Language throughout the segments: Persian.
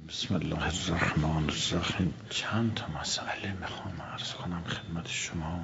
بسم الله الرحمن الرحیم. چند تا مسئله میخوام عرض کنم خدمت شما.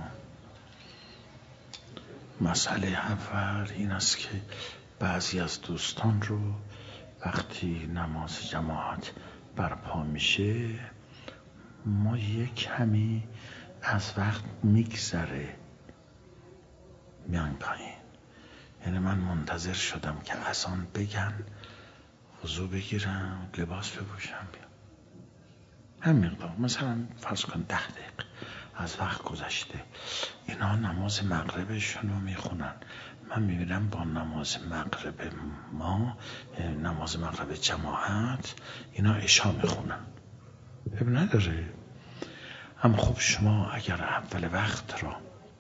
مسئله اول این است که بعضی از دوستان رو وقتی نماز جماعت برپا میشه ما یک کمی از وقت میگذره میان پایین. یعنی من منتظر شدم که اذان بگن، وضو بگیرم، لباس بپوشم بیام. همین مقدار، مثلا فرض کن 10 دقیقه از وقت گذشته. اینا نماز مغربشون رو میخونن. من میبینم با نماز مغرب ما، نماز مغرب جماعت، اینا عشا میخونن. اب نداره. اما خب شما اگر اول وقت را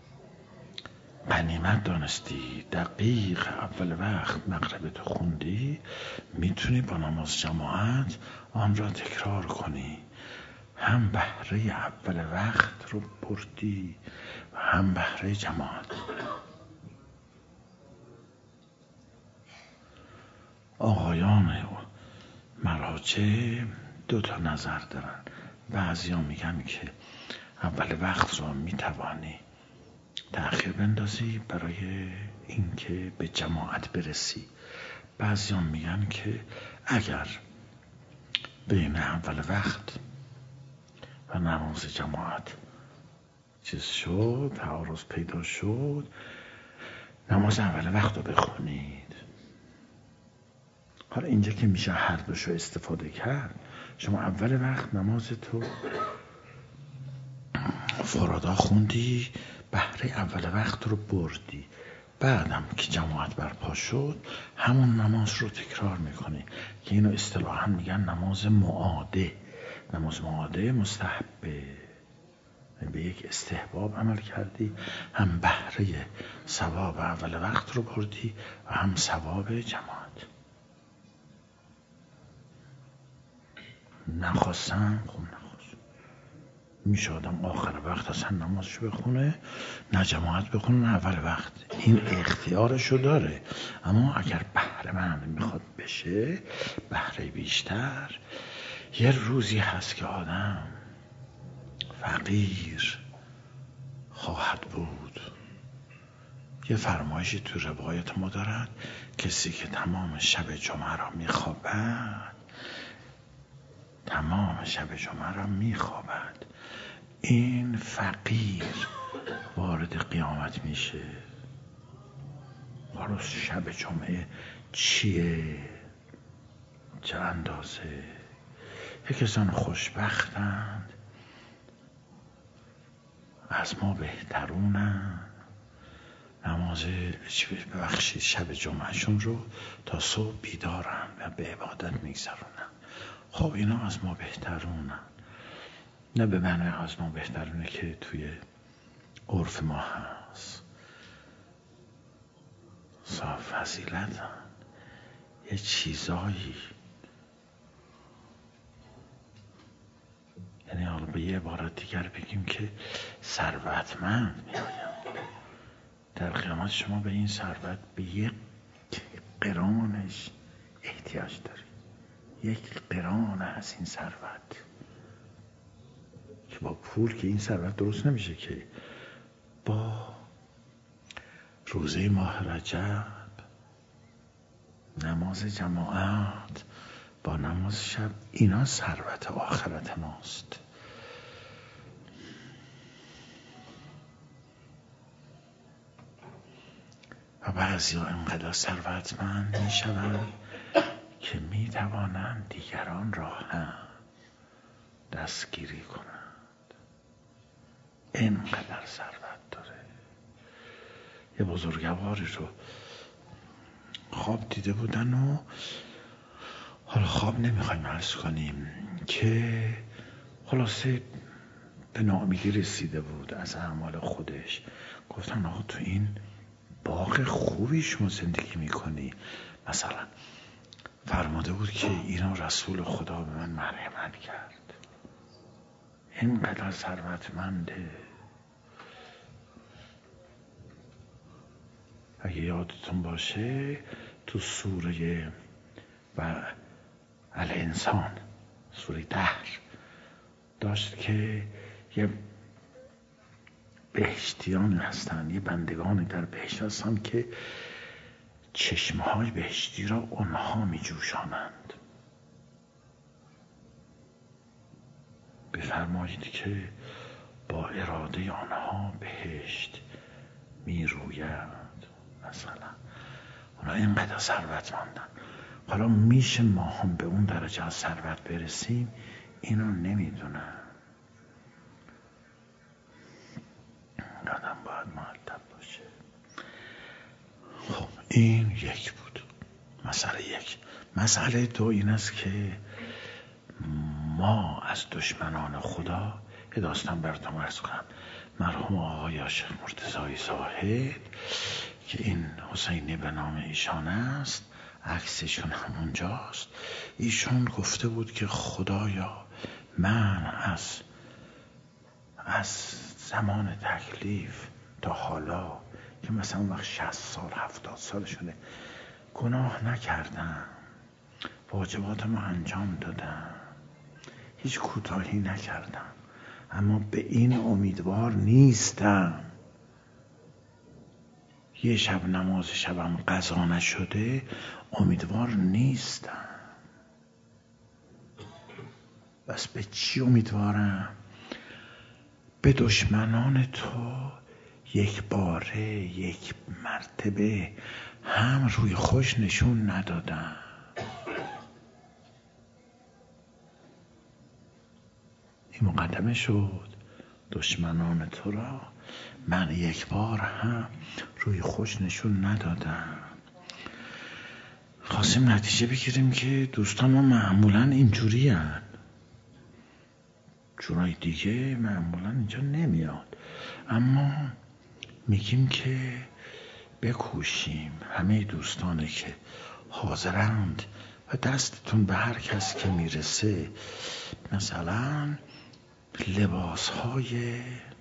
غنیمت دانستی، دقیق اول وقت مغرب تو خوندی، میتونی با نماز جماعت آن را تکرار کنی. هم بهره اول وقت رو بردی و هم بهره جماعت. آقایان مراجع 2 تا نظر دارن. بعضیا میگن که اول وقت رو میتوانی تأخیر بندازی برای اینکه به جماعت برسی. بعضیان میگن که اگر بین اول وقت و نماز جماعت چیز شد، تعارض پیدا شد، نماز اول وقت رو بخونید. حالا اینجا که میشه هر دوشو استفاده کرد. شما اول وقت نماز تو فرادا خوندی، بهره اول وقت رو بردی، بعدم که جماعت برپا شد همون نماز رو تکرار میکنی که اینو اصطلاحاً میگن نماز معاده. نماز معاده مستحبه، به یک استحباب عمل کردی، هم بهره ثواب اول وقت رو بردی و هم ثواب جماعت. نخواستم خب نخواست، میشه آدم آخر وقت اصلا نمازشو بخونه، نه جماعت بخونه نه اول وقت. این اختیارشو داره. اما اگر بهره‌مند میخواد بشه، بهره بیشتر، یه روزی هست که آدم فقیر خواهد بود. یه فرمایشی تو روایت ما دارد کسی که تمام شب جمعه را میخوابد، تمام شب جمعه را میخوابد، این فقیر وارد قیامت میشه. حالا شب جمعه چیه؟ چه اندازه؟ یک کسان خوشبختند، از ما بهترونن، نماز ببخشید شب جمعهشون رو تا صبح بیدارن و به عبادت میگذرونن. خب اینا از ما بهترونن، نه به معنی از ما بهترونه که توی عرف ما هست. صاحب فضیلتن، یه چیزایی. یعنی حالا به یه عبارت دیگر بگیم که ثروتمند میآیم در قیامت. شما به این ثروت به یک قرانش احتیاج داری، یک قران از این ثروت، که با پول که این ثروت درست نمیشه، که با روزه ماه رجب، نماز جماعت، با نماز شب، اینا ثروت آخرت ماست. و بعضی ها اینقدر ثروتمند می شوند که می توانند دیگران را هم دستگیری کنند. اینقدر ثروت داره. یه بزرگواری رو خواب دیده بودن و حالا خواب نمیخوایم عرض کنیم که خلاصه به ناامیدی رسیده بود از اعمال خودش. گفتن آقا تو این باغ خوبی شما زندگی میکنی، مثلا فرماده بود که اینو رسول خدا به من مرحمت کرد. اینقدر ثروتمنده. اگه یادتون باشه تو سوره و الانسان، سوره دهر داشت که یه بهشتیان هستن، یه بندگانی در بهشت هستن که چشمهای بهشتی را اونها می جوشانند. بفرمایید که با اراده آنها بهشت می روید. مثلا اونا اینقدر ثروتمندن. حالا میشه ما هم به اون درجه از ثروت برسیم؟ اینو نمیدونم. آدم باید مؤدب باشه. خب این یک بود، مسئله یک. مسئله دو این است که ما از دشمنان خدا، یه داستان براتون عرض کنم. مرحوم آقای شیخ مرتضی زاهد که این حسینی به نام ایشان است، عکسشون همونجاست، ایشون گفته بود که خدایا من از زمان تکلیف تا حالا که مثلا وقت 60 سال 70 سال شده گناه نکردم، واجباتمو انجام دادم، هیچ کوتاهی نکردم، اما به این امیدوار نیستم یه شب نماز شبم قضا نشده امیدوار نیستم. بس به چی امیدوارم؟ به دشمنان تو یک باره یک مرتبه هم روی خوش نشون ندادم. این مقدمه شد. دشمنان تو را من یک بار هم روی خوش نشون ندادم. خواستیم نتیجه بگیریم که دوستان ما معمولا اینجوری هن. جورای دیگه معمولا اینجا نمیاد، اما میگیم که بکوشیم همه دوستانی که حاضرند و دستتون به هر کس که میرسه مثلا لباسهای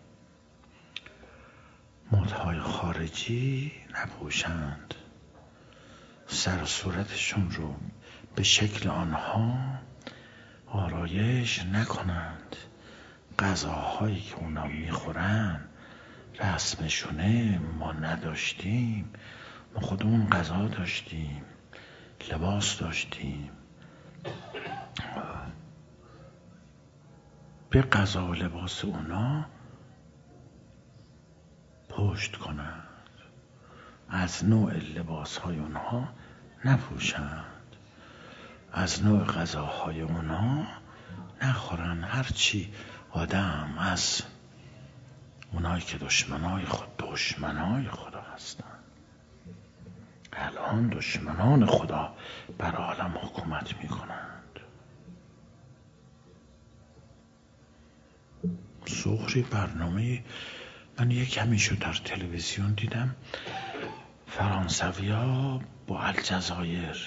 مدهای خارجی نپوشند، سر و صورتشون رو به شکل آنها آرایش نکنند، غذاهایی که اونا میخورن رسمشونه ما نداشتیم، ما خودمون غذا داشتیم، لباس داشتیم، به غذا و لباس اونا پشت کنند، از نوع لباس های اونها نپوشند، از نوع غذاهای اونا نخورن. هرچی آدم از اونایی که دشمنای خدا هستن، الان دشمنان خدا بر عالم حکومت میکنند. سخری برنامه من یک کمی شد در تلویزیون دیدم، فرانسویا با الجزایر،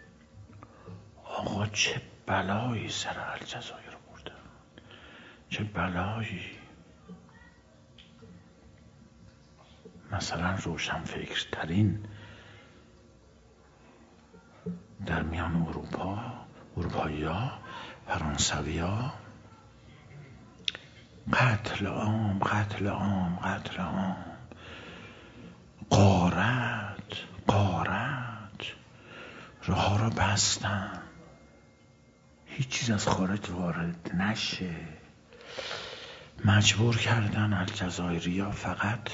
آقا چه بلایی سر الجزایر بردن، چه بلایی. مثلا روشنفکرترین در میان اروپایی‌ها، فرانسویا، قتل عام، غارت، راه را بستن، هیچ چیز از خارج وارد نشه، مجبور کردن الجزایریا فقط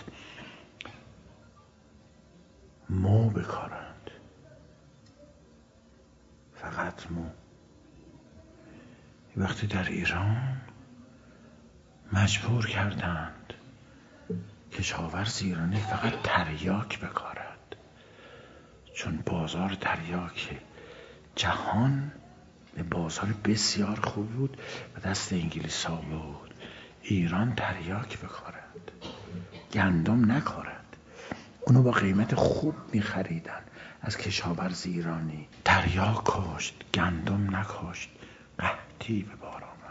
مو بکارند، فقط مو. وقتی در ایران مجبور کردند کشاورز ایرانی فقط تریاک بکارد، چون بازار تریاک جهان بازار بسیار خوب بود و دست انگلیس ها بود. ایران تریاک بکارد، گندم نکارد. اونو با قیمت خوب میخریدن از کشاورز ایرانی. تریاک کاشت، گندم نکاشت، قحطی به بار آمد.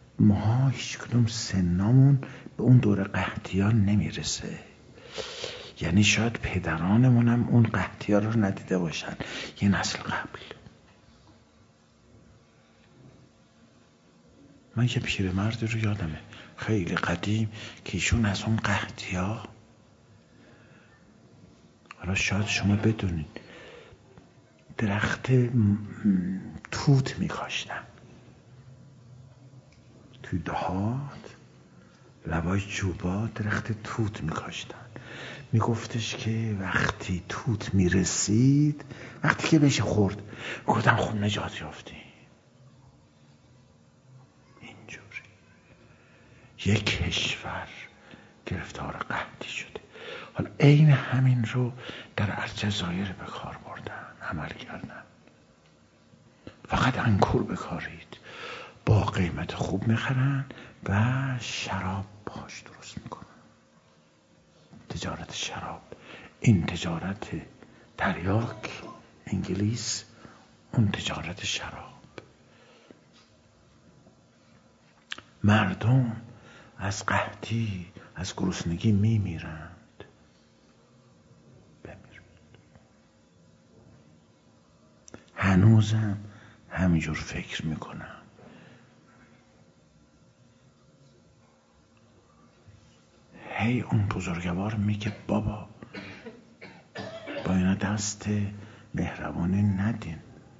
ما هیچ کدوم سنامون به اون دور قحطی ها نمیرسه. یعنی شاید پدرانمونم اون قحطی ها رو ندیده باشن، یه نسل قبل. من یه پیرمردی رو یادمه خیلی قدیم که ایشون از اون قحطی ها، حالا شاید شما بدونید، درخت توت میکاشتن توی دهات، لبای جوبا درخت توت میکاشتن. میگفتش که وقتی توت میرسید، وقتی که بشه خورد، گفتم خب نجات یافتیم. اینجوری یک کشور گرفتار قحطی شده. حالا عین همین رو در الجزایر به کار بردن، عمل کردن. فقط انگور بکارید، با قیمت خوب میخرن و شراب باش درست میکنن. تجارت شراب، این تجارت تریاک انگلیس، اون تجارت شراب. مردم از قحطی، از گرسنگی میمیرند. بمیرند. هنوزم همینجور فکر میکنم. هی اون بزرگوار میگه بابا با اینا دست مهربانی ندین،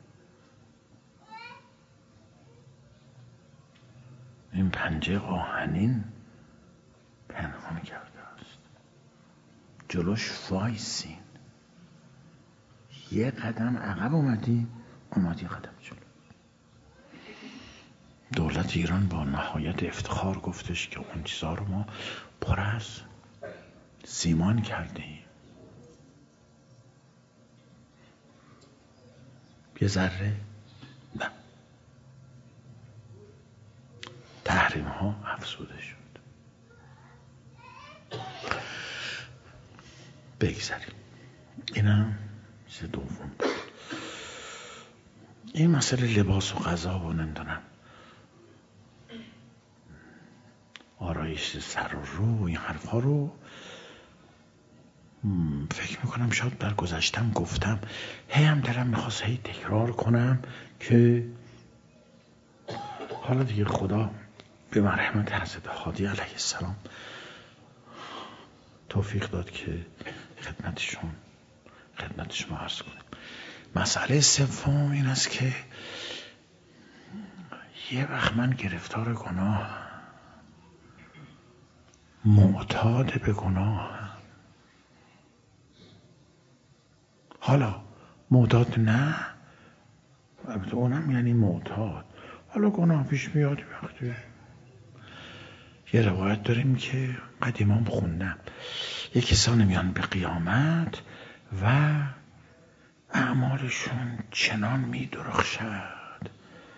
این پنجه آهنین پنهان کرده است، جلوش وایسین. یه قدم عقب اومد یه قدم جلو. دولت ایران با نهایت افتخار گفتش که اون چیزها رو ما پر از سیمان کردیم. یه ذره نه، تحریم ها افزوده شد. بگذاریم، اینم چیز دوم بود. این مسئله لباس و غذا و نمیدونم آرایش سر و رو، این حرفا رو فکر میکنم شاید در گذشتم گفتم، هی هم دلم میخواست هی تکرار کنم که حالا دیگه خدا به مرحمت حضرت هادی علیه السلام توفیق داد که خدمت شما عرض کنیم. مسئله سوم این است که یه وقت من گرفتار گناه، معتاد به گناه. حالا معتاد نه، البته اونم یعنی معتاد. حالا گناه پیش میاد وقتی یه روایت داریم که قدیمام خوندم، یه کسانی میان به قیامت و اعمالشون چنان میدرخشد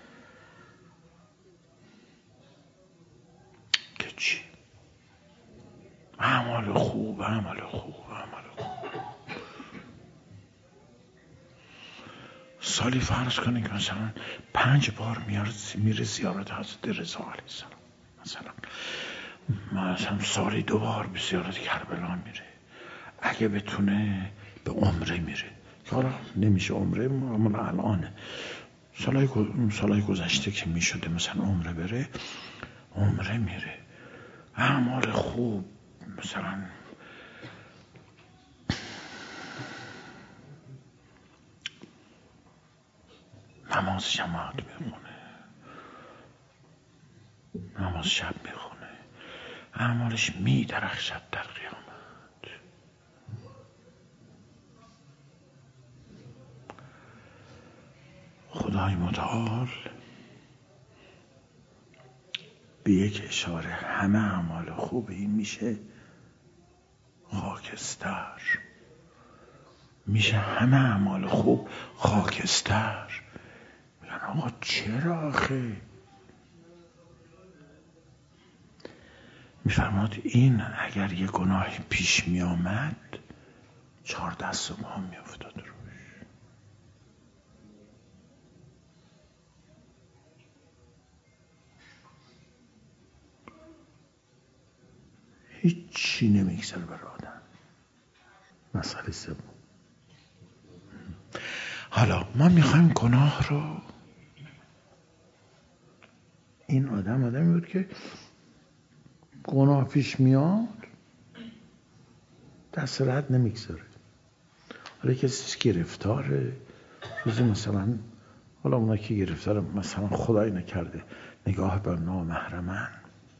که چی؟ اعمال خوب. سالی فرض کنید که مثلا 5 بار میره زیارت حضرت رضا علیه السلام، مثلا سالی 2 بار به زیارت کربلا میره، اگه بتونه به عمره میره، که حالا نمیشه عمره، مال الانه. سالهای گذشته که میشده مثلا عمره بره، عمره میره. اعمال خوب، مثلا نماز جماعت میخونه، نماز شب میخونه، اعمالش میدرخشد در قیامت. خدای متعال به یک اشاره همه اعمال خوب این میشه خاکستر، همه اعمال خوب خاکستر. میگن آقا چرا آخه؟ میفرماد این اگر یه گناهی پیش میامد 4 دست و پا میافتاد روش. هیچی نمیگذره بر آدم. مسئله سوم. حالا ما میخوایم گناه رو، این آدمی بود که گناه پیش میاد دست رد نمیگذاره. حالا کسی گرفتاره، روزی مثلا، حالا اونا که گرفتاره مثلا خدای نکرده نگاه به نامحرمن.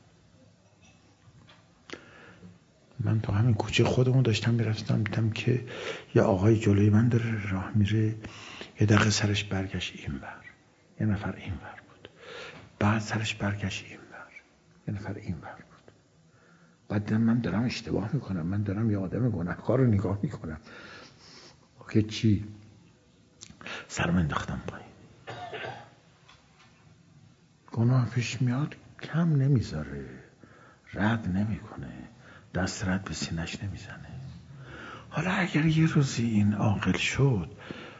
من تو همین کوچه خودمون داشتم میرفتم، دیدم که یه آقای جلوی من داره راه میره، یه دقیقه سرش برگشت اینور، یه نفر اینور بود، بعد سرش برگشت اینور، یه نفر اینور بود. بعد دیدم من دارم اشتباه میکنم، من دارم یه آدم گناهکار رو نگاه میکنم که چی؟ سرم انداختم پایین. گناه پیش میاد کم نمیذاره، رد نمیکنه، دست رد به سینش نمیزنه. حالا اگر یه روزی این عاقل شد،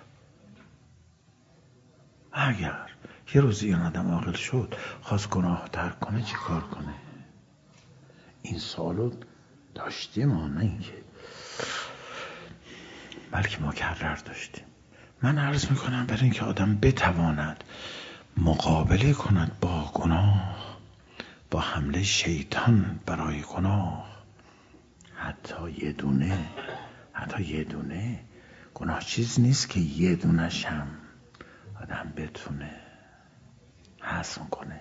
اگر یه روزی این آدم عاقل شد خواست گناه ترک کنه، چی کار کنه؟ این سوالو داشتیم، نه اینکه بلکه مکرر داشتیم. من عرض میکنم برای اینکه آدم بتواند مقابله کند با گناه، با حمله شیطان برای گناه، حتی یه دونه گناه چیز نیست که یه دونش هم آدم بتونه هضم کنه.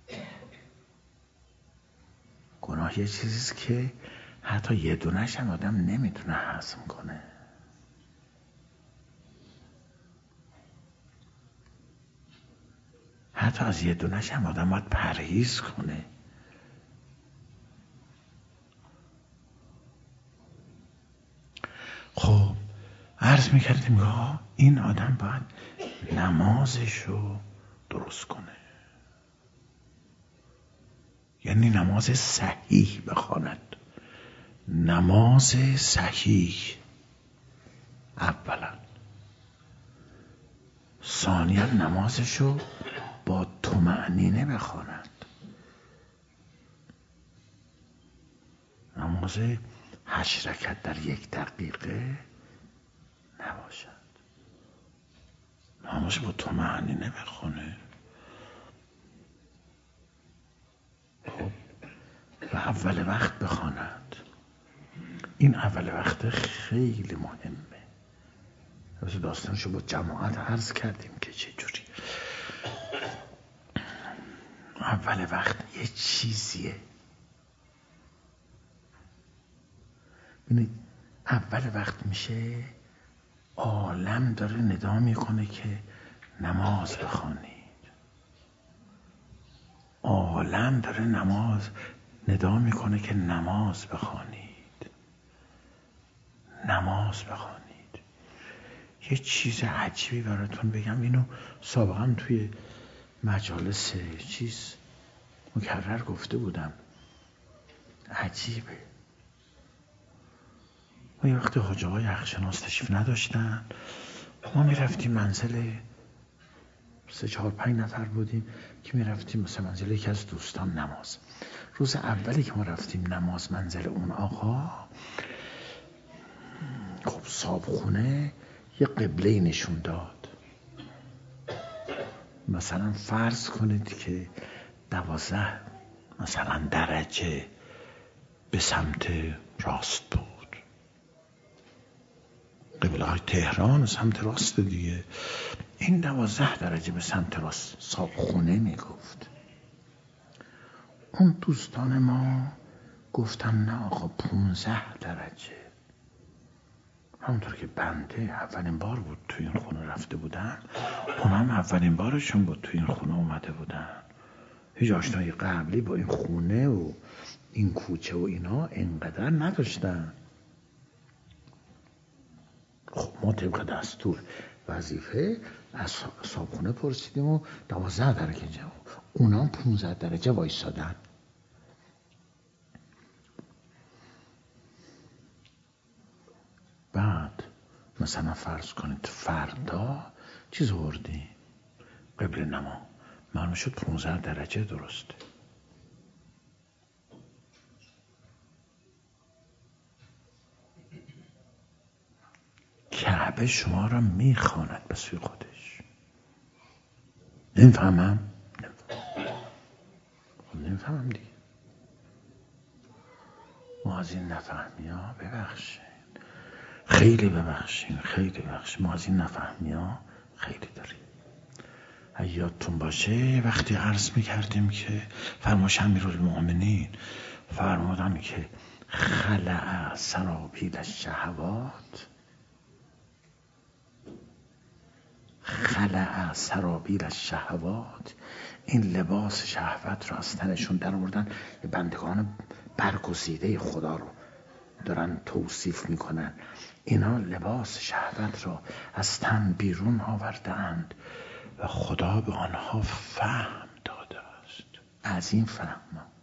گناه یه چیزیست که حتی یه دونش هم آدم نمیتونه هضم کنه. حتی از یه دونش هم آدم باید پرهیز کنه. خب عرض میکردیم که این آدم باید نمازشو درست کنه، یعنی نماز صحیح بخواند. نماز صحیح اولا، ثانیا نمازشو با طمأنینه بخواند. نماز 8 رکعت در 1 دقیقه نباشد، نماز با طمأنینه بخونه. خب و اول وقت بخواند. این اول وقت خیلی مهمه. مثل داستانشو با جماعت عرض کردیم که چه جوری اول وقت یه چیزیه. ببینید اول وقت میشه عالم داره ندا میکنه که نماز بخوانید، عالم داره ندا میکنه که نماز بخوانید، نماز بخوانید. یه چیز عجیبی براتون بگم، اینو سابقا توی مجالس چیز مکرر گفته بودم، عجیبه. ما یه وقتی حاج آقای حقشناس تشریف نداشتن، ما میرفتیم منزل 3 4 5 نفر بودیم که میرفتیم مثلا منزل یکی از دوستان نماز. روز اولی که ما رفتیم نماز منزل اون آقا، خب صابخونه یه قبله نشون داد. مثلا فرض کنید که 12 مثلا درجه به سمت راست بود. قبله های تهران سمت راست دیگه. این 12 درجه به سمت راست صابخونه میگفت. اون دوستان ما گفتن نه آقا 15 درجه. همونطور که بنده اولین بار بود توی این خونه رفته بودن، اونا هم اولین بارشون بود توی این خونه اومده بودن، هیچ آشنایی قبلی با این خونه و این کوچه و اینا اینقدر نداشتن. خب ما طبق دستور وظیفه از صابخونه پرسیدیم و 12 درجه جواب، اونا هم 15 درجه وایسادن. بعد مثلا فرض کنید فردا چیز آوردی قبل نما، معلوم شد 15 درجه درسته. کعبه شما را میخواند به سوی خودش. نمیفهمم دیگه. ما از این نفهمی ها ببخشین، خیلی ببخشین، ما از این نفهمی ها خیلی داریم. یادتون باشه وقتی عرض میکردیم که فرماش امیرالمؤمنین فرمودن که خلع سرابیل الشهوات، خلع سرابیل الشهوات، این لباس شهوت رو از تنشون در آوردن. بندگان برگزیده خدا رو دارن توصیف میکنن. اینا لباس شهوت رو از تن بیرون آوردند و خدا به آنها فهم داده است. از این فهم،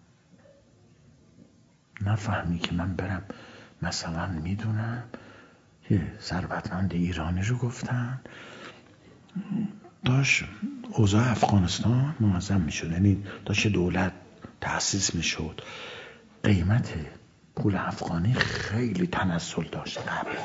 نه فهمی که من برم مثلا میدونم یه ثروتمند ایرانی رو گفتن داشت اوضاع افغانستان منظم میشد، یعنی داشت دولت تأسیس میشد، قیمت پول افغانی خیلی تنزل داشت قبل،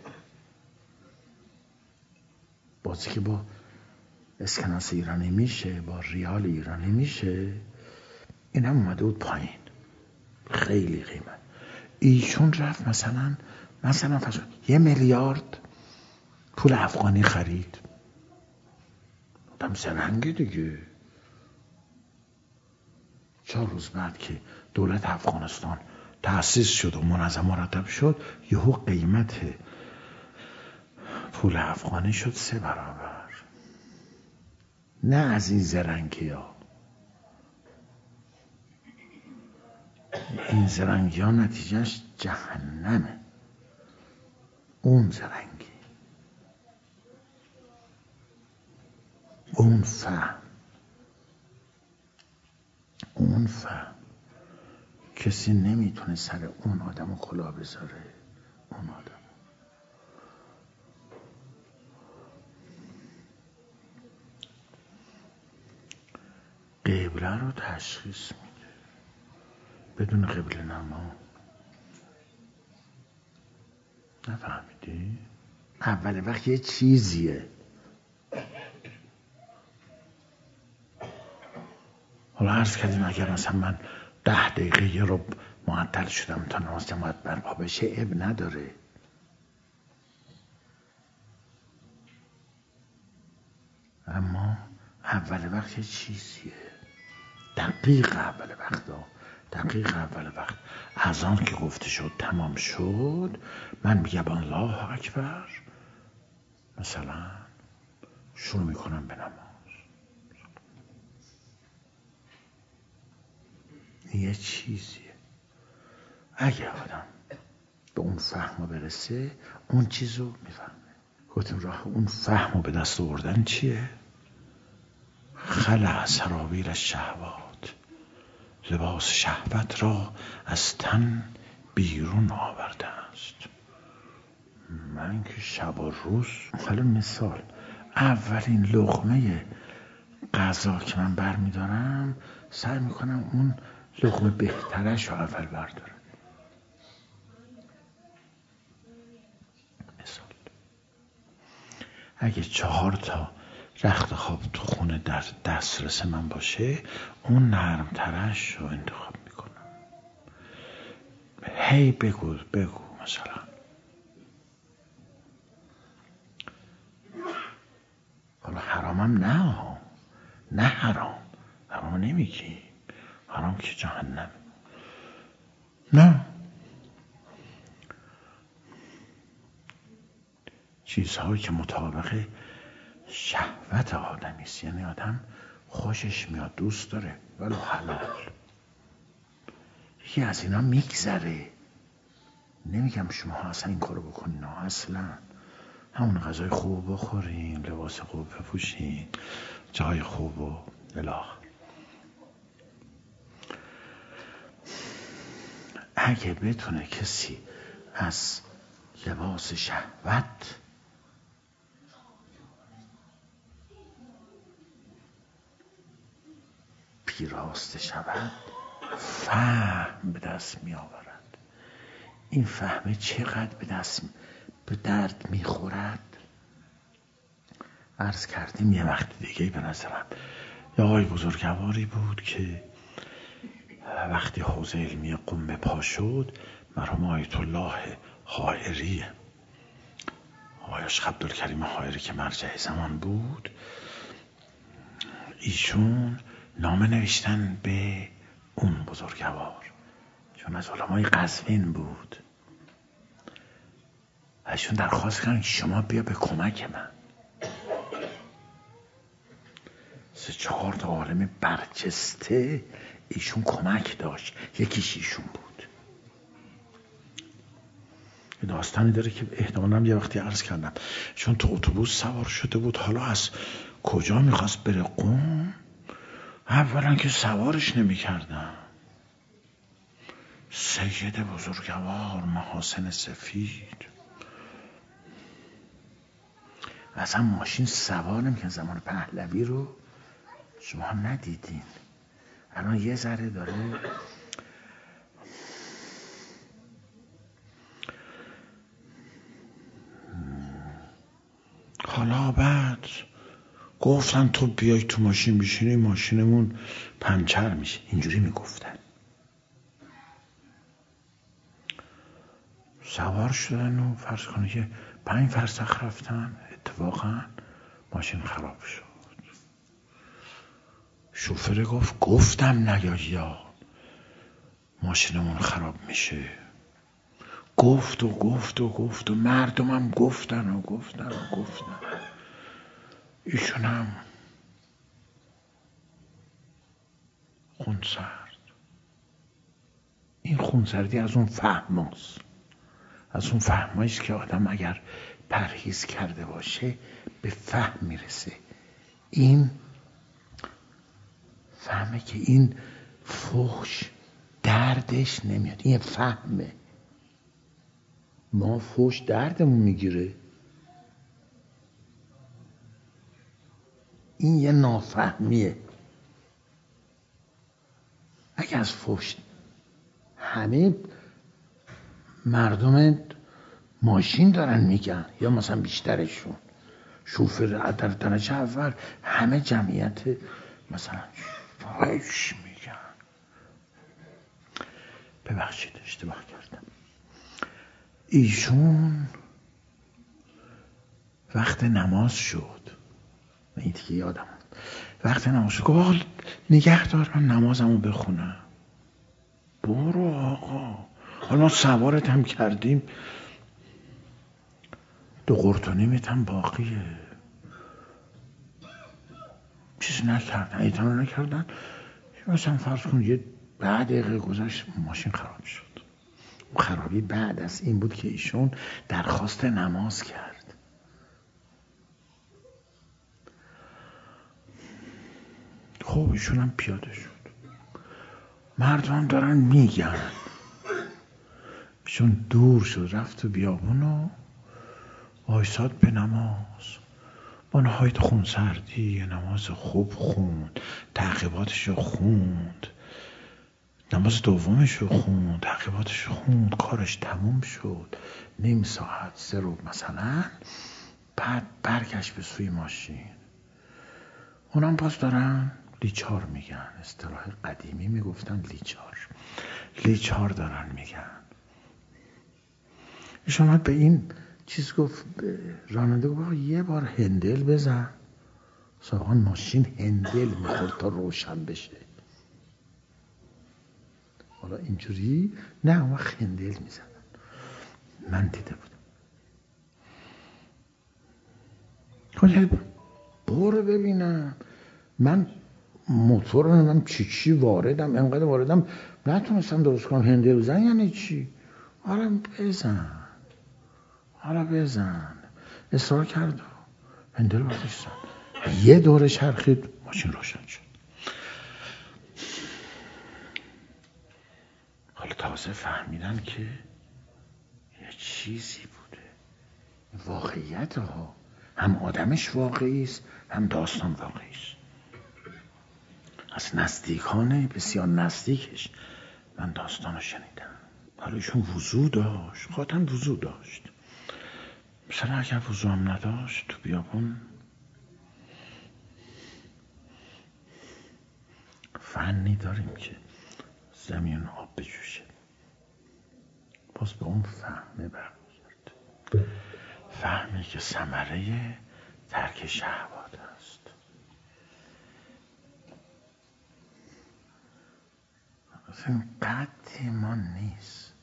بازی که با اسکناس ایرانی میشه، با ریال ایرانی میشه، این هم اومده بود پایین، خیلی قیمت. ایشون رفت مثلا فرض 1 میلیارد پول افغانی خرید. آدم زرنگه دیگه. 4 روز بعد که دولت افغانستان تأسیس شد و منظم مرتب شد، یهو قیمت پول افغانی شد 3 برابر. نه از این زرنگی ها. این زرنگی ها نتیجهش جهنمه. اون زرنگی، اون فهم کسی نمیتونه سر اون آدم کلاه بذاره. اون آدم قبله رو تشخیص میده بدون قبله نما. نفهمیدی؟ اول وقت یه چیزیه. حالا عرض کردیم اگر مثلا من 10 دقیقه یه رو معطل شدم تا نماز جماعت برپا بشه اب نداره. اما اول وقت یه چیزیه، دقیق اول وقت اذان که گفته شد تمام شد، من میگم الله اکبر، مثلا شروع میکنم به نماز. یه چیزیه. اگه آدم به اون فهم برسه اون چیزو میفهمه. گفتیم راه اون فهمو به دست آوردن چیه؟ خلع سرابیل الشهوات، لباس شهوت را از تن بیرون آورده است. من که شب و روز، حالا مثال، اولین لقمه غذا که من برمیدارم سعی میکنم اون لقمه بهترش رو اول بردارم. مثال اگه 4 تا رخت خواب تو خونه در دسترس من باشه اون نرمترش رو انتخاب میکنم. هی بگو مثلا حالا حرامم نه حرام نمیگی، حرام که جهنم. نه، چیزهایی که مطابق شهوت آدمی است، یعنی آدم خوشش میاد دوست داره ولو حلال، یکی از اینا میگذره. نمیگم شما اصلا این کارو بکنین، نه اصلا. همون غذای خوب بخورین، لباس خوب بپوشین، جای خوب و الاخ. اگه بتونه کسی از لباس شهوت پیراسته شود، فهم به دست می آورد. این فهمه چقدر به درد می خورد. عرض کردیم یه وقت دیگه به نظرم یه آقای بزرگواری بود که وقتی حوزه علمی قم به پا شد، مرحوم آیت الله حائری، آقای شیخ عبدالکریم حائری که مرجع زمان بود، ایشون نامه نوشتن به اون بزرگوار، چون از علمای قزوین بود. ایشون درخواست کردن که شما بیا به کمک من. 3-4 تا عالم برجسته ایشون کمک داشت، یکیش ایشون بود. داستانی داره که احتمالاً یه وقتی عرض کردم، چون تو اتوبوس سوار شده بود، حالا از کجا میخواست بره قم، اولا که سوارش نمی کردم. سید بزرگوار، محاسن سفید، اصلا ماشین سوار نمیکن. زمان پهلوی رو شما ندیدین، الان یه ذره داره حالا. بعد گفتن تو بیای تو ماشین بشینی، ماشینمون پنچر میشه، اینجوری میگفتن. سوار شدن و فرض کنه که 5 فرسخ رفتن، اتفاقا ماشین خراب شد. شوفر گفتم نیایی یا ماشینمون خراب میشه. گفت و مردمم گفتن. ایشون هم خونسرد. این خونسردی از اون فهماست، از اون فهماییست که آدم اگر پرهیز کرده باشه به فهم میرسه. این فهمه که این فحش دردش نمیاد، این فهمه. ما فحش دردمون میگیره، این یه نافهمیه. اگه از فحش همه مردم ماشین دارن میگن، یا مثلا بیشترشون شوفر در درجه اول، همه جمعیت مثلا فحش میگن. ببخشید اشتباه کردم. ایشون وقت نماز شد، این دیگه یادم وقت نماز شد، گفت نگه دار من نمازمو بخونم. برو آقا، حالا ما سوارت هم کردیم، 2 قرت و نیمت هم باقیه. چیز نکردن، ایتانا نکردن. مثلا فرض کن یه 10 دقیقه گذشت ماشین خراب شد. خرابی بعد از این بود که ایشون درخواست نماز کرد. خب ایشون هم پیاده شد، مردم دارن میگن. ایشون دور شد، رفت تو بیابون و وایساد به نماز. با نهایت خونسردی نماز خوب خوند، تعقیباتش رو خوند، نماز دومش رو خوند، تعقیباتش رو خوند، کارش تموم شد. نیم ساعت 3 رو مثلا، بعد برگشت به سوی ماشین. اونم باز دارن لیچار میگن، اصطلاح قدیمی میگفتن لیچار دارن میگن. ایشون اومد به این چیز گفت، راننده گفت یه بار هندل بزن. ساقان ماشین هندل میخورد تا روشن بشه. حالا اینجوری نه، اون وقت هندل میزنن، من دیده بودم. برو ببینم، من موتور رو نمیدونم چی واردم، انقدر واردم نتونستم درست کنم. هندل بزن یعنی چی؟ حالا بزن. اصرار کرد، هندل برداشتن، یه دوره چرخید، ماشین روشن شد. حالا تازه فهمیدن که یه چیزی بوده. واقعیت ها، هم آدمش واقعی است، هم داستان واقعی است. از نزدیکان بسیار نزدیکش من داستان رو شنیدم. حالا ایشون وضو داشت، خاطر وضو داشت. مثلا اگر وضو هم نداشت تو بیابون فنی داریم که زمین آب بجوشه. باز به اون فهمه برمیگرد، فهمی که ثمره ترک شهوات است. این قد ما نیست،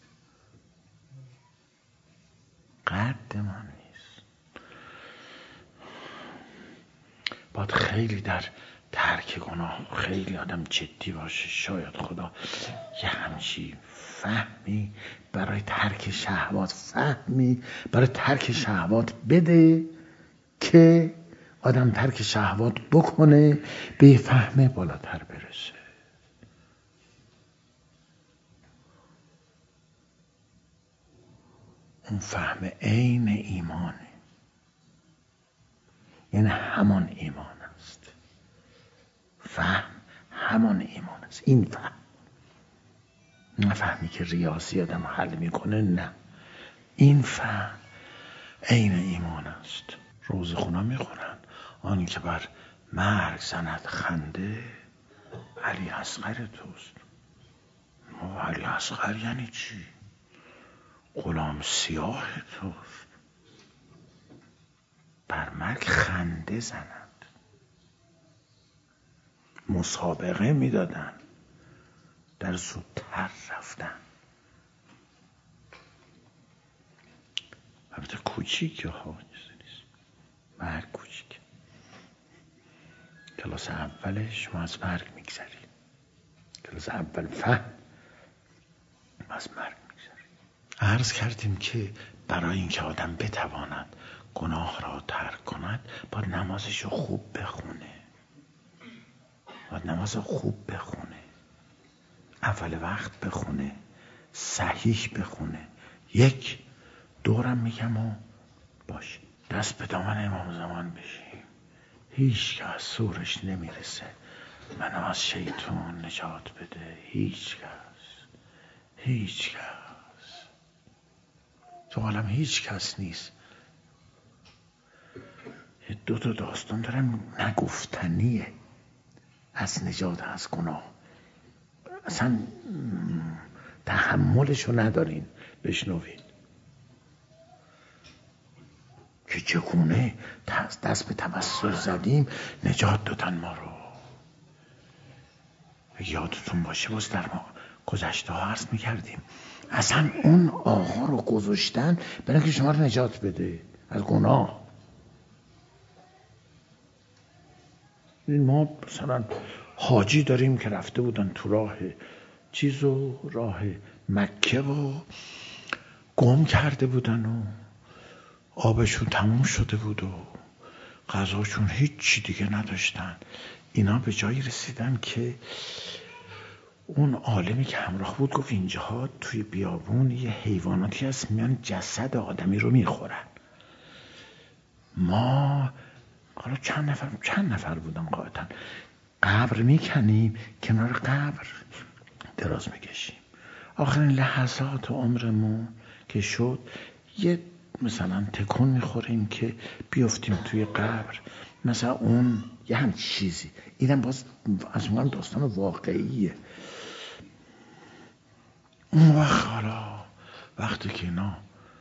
قد ما نیست. باید خیلی در ترک گناه خیلی آدم جدی باشه. شاید خدا یه همچی فهمی برای ترک شهوات، فهمی برای ترک شهوات بده که آدم ترک شهوات بکنه، به فهم بالاتر برسه. اون فهم عین ایمانه، یعنی همان ایمان است. فهم همان ایمان است. این فهم، نه فهمی که ریاضی آدم حل میکنه، نه، این فهم عین ایمان است. روزخونا میخونن آن که بر مرگ زند خنده علی اصغر توست. علی اصغر یعنی چی؟ غلام سیاه توست. بر مرگ خنده زند، مسابقه میدادن در زودتر رفتن. البته کوچیکه ها، نیست مرگ کوچیک. کلاس اولش ما از مرگ میگذریم، کلاس اول فهم از مرگ میگذریم. عرض کردیم که برای اینکه آدم بتواند گناه را ترک کند باید نمازش رو خوب بخونه، باید نماز خوب بخونه، اول وقت بخونه، صحیح بخونه. یک دورم میگم و باش دست به دامن امام زمان بشیم، هیچ که از سورش نمیرسه منو از شیطان نجات بده. هیچ کس تو عالم هیچ کس نیست. دو تا داستان دارم نگفتنیه از نجات از گناه، اصلا تحملشو ندارین بشنوین که چگونه دست به توسل زدیم نجات دادن ما رو. یادتون باشه باز در ما گذشته ها عرض میکردیم اصلا اون آقا رو گذاشتن برای که شما رو نجات بده از گناه. ما مثلا حاجی داریم که رفته بودن تو راه مکه و گم کرده بودن و آبشون تموم شده بود و غذاشون هیچی دیگه نداشتن. اینا به جایی رسیدن که اون عالمی که همراه بود گفت اینجاها توی بیابون یه حیواناتی هست میان جسد آدمی رو میخورن. ما حالا چند نفر بودن قاعدن قبر میکنیم، کنار قبر دراز میکشیم. آخرین لحظات عمرمون که شد یه مثلا تکون میخوریم که بیافتیم توی قبر، مثلا اون یه هم چیزی. اینم باز از اون داستان واقعیه. اون وقت حالا وقتی که اینا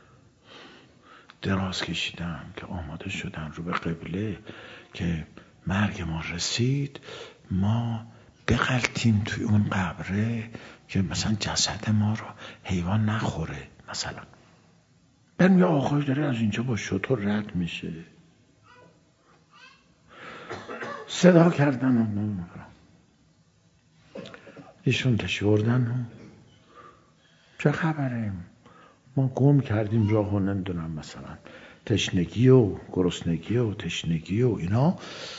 دراز کشیدن که آماده شدن رو به قبله که مرگ ما رسید، ما بغلتیم توی اون قبره که مثلا جسد ما رو حیوان نخوره. مثلا بریم یه آقای داره از اینجا با شتر رد میشه، صدا کردن و ایشون تشوردن و چه خبره، ما گم کردیم راهو، نمیدونم مثلا تشنگی و گرسنگی و تشنگی و اینا.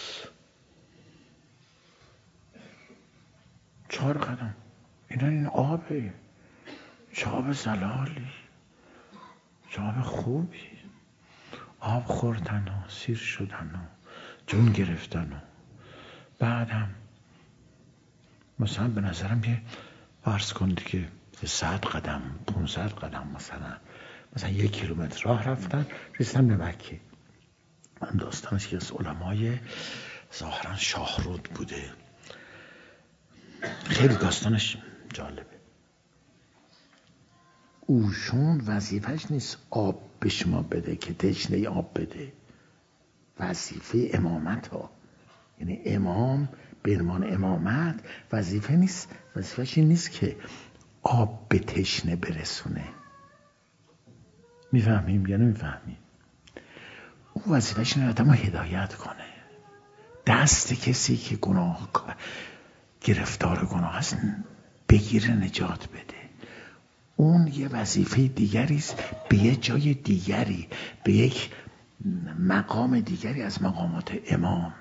4 قدم اینا، این آبه، چه آب زلالی، چه آب خوبی. آب خوردن و سیر شدن و جون گرفتن و بعدم مثلا به نظرم یه فرض کن دیگه 100 قدم 500 قدم مثلا 1 کیلومتر راه رفتن رسیدن به مکه. من داستانش که از علمای ظاهرا شاهرود بوده خیلی داستانش جالبه. اوشون وظیفش نیست آب به شما بده که تشنه آب بده. وظیفه امامت ها، یعنی امام به عنوان امامت وظیفه نیست، وظیفش این نیست که آب به تشنه برسونه. میفهمیم یا نمیفهمیم؟ او وظیفش اینه آدمو هدایت کنه، دست کسی که گرفتار گناه هست بگیره، نجات بده. اون یه وظیفه دیگری است، به یه جای دیگری، به یک مقام دیگری از مقامات امام.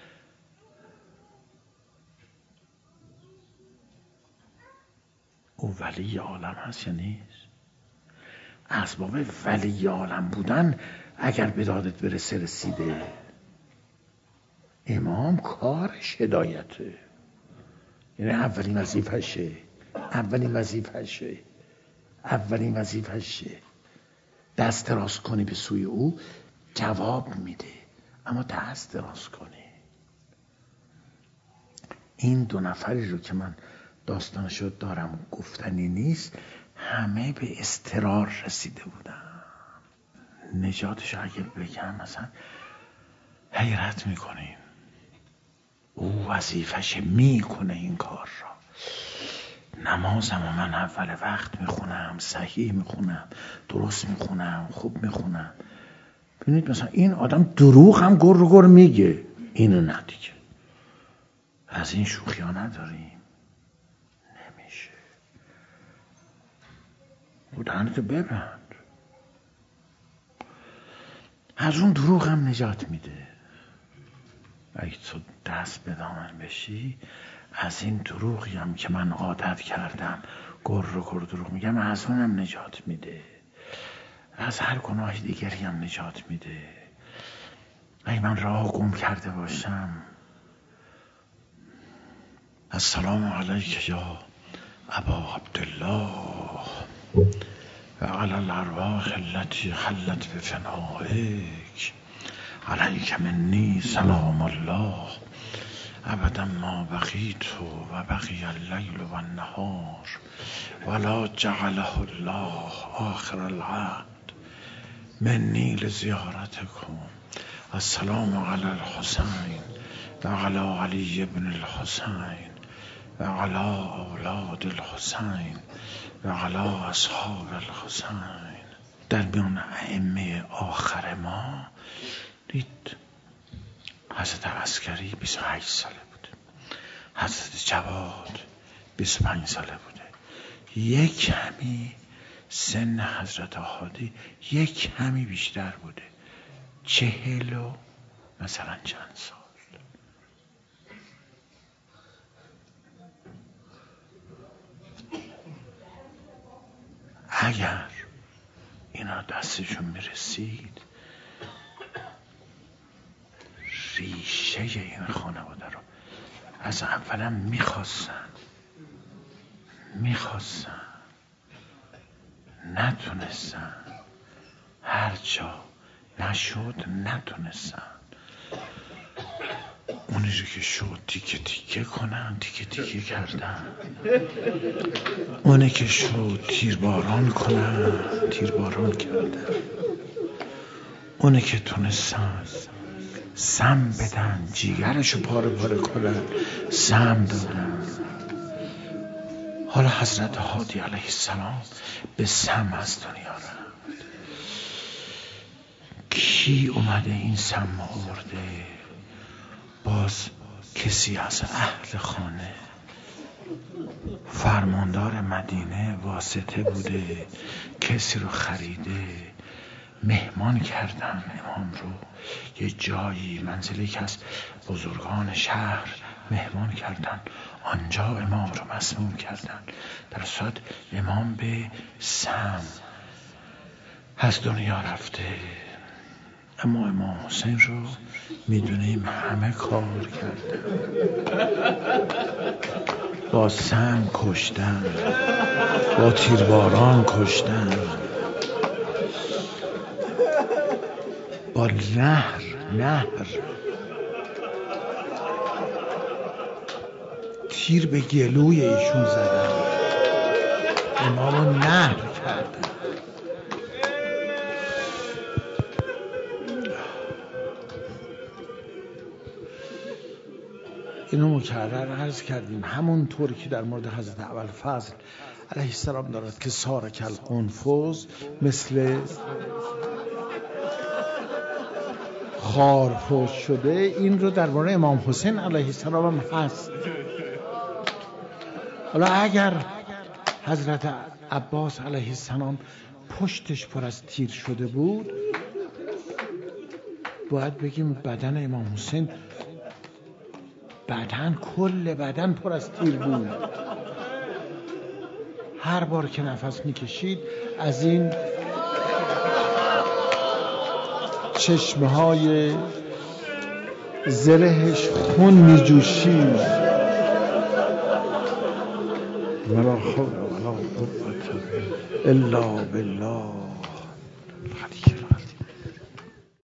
او ولی عالم هست یا نیست؟ اسباب ولی عالم بودن اگر به دادت برسه رسیده. امام کارش هدایته، یعنی اولین وظیفشه. دست دراز کنی به سوی او جواب میده، اما دست دراز کنی. این دو نفری رو که من داستانشو دارم گفتنی نیست، همه به اضطرار رسیده بودن. نجاتشو اگه بگم مثلا حیرت میکنین. او وظیفش میکنه این کار را. نمازم و من اول وقت میخونم، صحیح میخونم، درست میخونم، خوب میخونم. ببینید مثلا این آدم دروغ هم گر میگه، اینو نه دیگه. از این شوخی ها نداریم، نمیشه. بودنتو ببند. از اون دروغ هم نجات میده. اگه تو دست به دامن بشی، از این دروغی هم که من عادت کردم گر دروغ میگم، از اونم نجات میده. از هر گناه دیگری هم نجات میده. اگه من راه گم کرده باشم، السلام علیک یا ابا عبدالله و علی الارواح التي حلت بفنائک، علیک منی سلام الله ابدا ما بقیت و بقی اللیل و النهار ولا جعله الله آخر العهد منی لزیارتکم. السلام علی الحسین و علی علی ابن الحسین و علی اولاد الحسین و علی اصحاب الحسین. در میان ائمه آخر ما دید حضرت عسکری 28 ساله بوده، حضرت جواد 25 ساله بوده، یک کمی سن حضرت هادی یک کمی بیشتر بوده، 40 و مثلا چند سال. اگر اینا دستشون میرسید، ریشه این خانواده رو از اولا میخواستن نتونستن، هر جا نشد نتونستن، اونی رو که شد تیکه تیکه کنن، تیکه کردن. اونی که شد تیرباران کنن، تیرباران کردن. اونی که تونستن سم بدن، جیگرشو پاره کنن، سم دادن. حالا حضرت هادی علیه السلام به سم از دنیا رفت. کی اومده این سم آورده؟ باز کسی از اهل خانه، فرماندار مدینه واسطه بوده، کسی رو خریده، مهمان کردن امام رو. یه جایی منزلی که از بزرگان شهر مهمان کردن، آنجا امام رو مسموم کردن. در صورت امام به سم از دنیا رفته. اما امام حسین رو میدونیم همه کار کردن، با سم کشتن، با تیرباران کشتن، با نهر تیر به گلوی ایشون زدن، امامو نهر کردن. اینو مکرر عرض کردیم، همون طوری که در مورد حضرت ابوالفضل علیه السلام دارد که سار کالقنفذ، مثل خارپشت شده، این رو در مورد امام حسین علیه السلام هم هست. حالا اگر حضرت عباس علیه السلام پشتش پر از تیر شده بود، باید بگیم بدن امام حسین کل بدن پر از تیر بود. هر بار که نفس میکشید از این چشمه های زرهش خون میجوشید. ولا حول ولا قوة الا بالله.